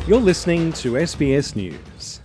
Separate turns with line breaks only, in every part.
You're listening to SBS News.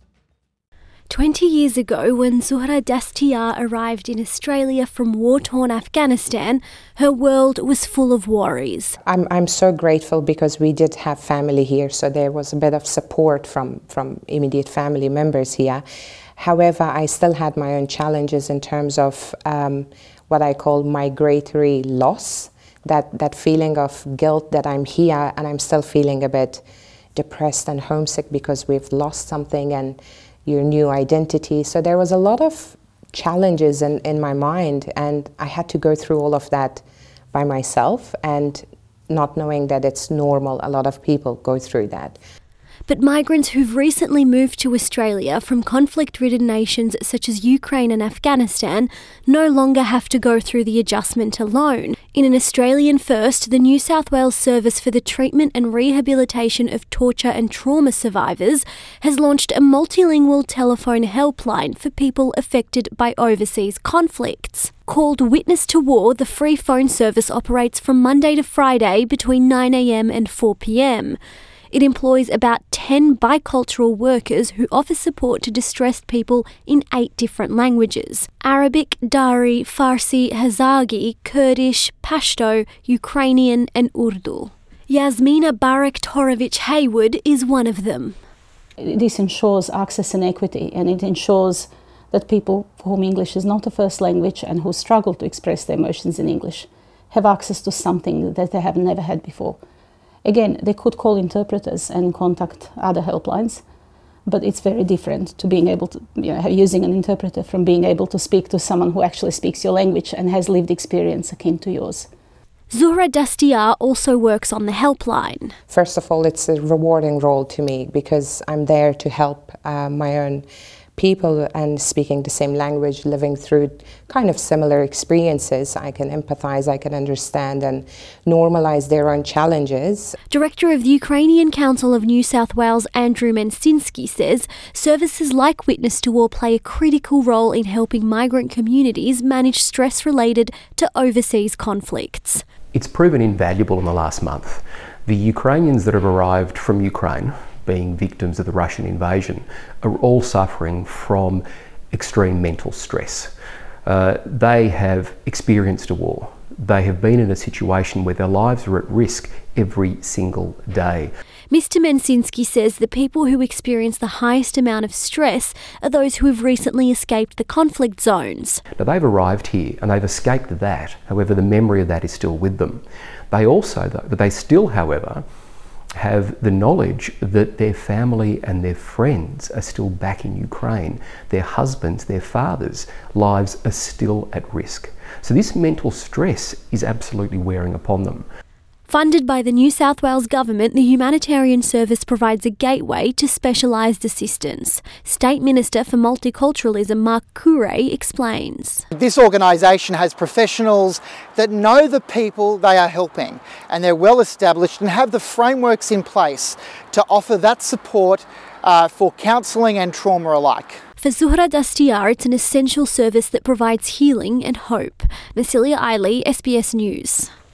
20 years ago, when Zuhra Dastiar arrived in Australia from war-torn Afghanistan, her world was full of worries.
I'm so grateful because we did have family here, so there was a bit of support from immediate family members here. However, I still had my own challenges in terms of what I call migratory loss, that feeling of guilt that I'm here and I'm still feeling a bit depressed and homesick because we've lost something and your new identity. So there was a lot of challenges in my mind, and I had to go through all of that by myself and not knowing that it's normal. A lot of people go through that.
But migrants who've recently moved to Australia from conflict-ridden nations such as Ukraine and Afghanistan no longer have to go through the adjustment alone. In an Australian first, the New South Wales Service for the Treatment and Rehabilitation of Torture and Trauma Survivors has launched a multilingual telephone helpline for people affected by overseas conflicts. Called Witness to War, the free phone service operates from Monday to Friday between 9 a.m. and 4 p.m. It employs about 10 bicultural workers who offer support to distressed people in 8 different languages: Arabic, Dari, Farsi, Hazargi, Kurdish, Pashto, Ukrainian and Urdu. Yasmina Barak-Torovich-Hayward is one of them.
This ensures access and equity, and it ensures that people for whom English is not a first language and who struggle to express their emotions in English have access to something that they have never had before. Again, they could call interpreters and contact other helplines, but it's very different to being able to, using an interpreter from being able to speak to someone who actually speaks your language and has lived experience akin to yours.
Zuhra Dastiar also works on the helpline.
First of all, it's a rewarding role to me because I'm there to help my own people and speaking the same language, living through kind of similar experiences. I can empathize, I can understand and normalise their own challenges.
Director of the Ukrainian Council of New South Wales, Andrew Mensinsky, says services like Witness to War play a critical role in helping migrant communities manage stress related to overseas conflicts.
It's proven invaluable in the last month. The Ukrainians that have arrived from Ukraine, being victims of the Russian invasion, are all suffering from extreme mental stress. They have experienced a war. They have been in a situation where their lives are at risk every single day.
Mr. Mensinsky says the people who experience the highest amount of stress are those who have recently escaped the conflict zones.
Now, they've arrived here and they've escaped that. However, the memory of that is still with them. They still, however, have the knowledge that their family and their friends are still back in Ukraine. Their husbands, their fathers' lives are still at risk. So this mental stress is absolutely wearing upon them.
Funded by the New South Wales Government, the Humanitarian Service provides a gateway to specialised assistance. State Minister for Multiculturalism Mark Curray explains.
This organisation has professionals that know the people they are helping, and they're well established and have the frameworks in place to offer that support for counselling and trauma alike.
For Zuhra Dastiar, it's an essential service that provides healing and hope. Masilia Eiley, SBS News.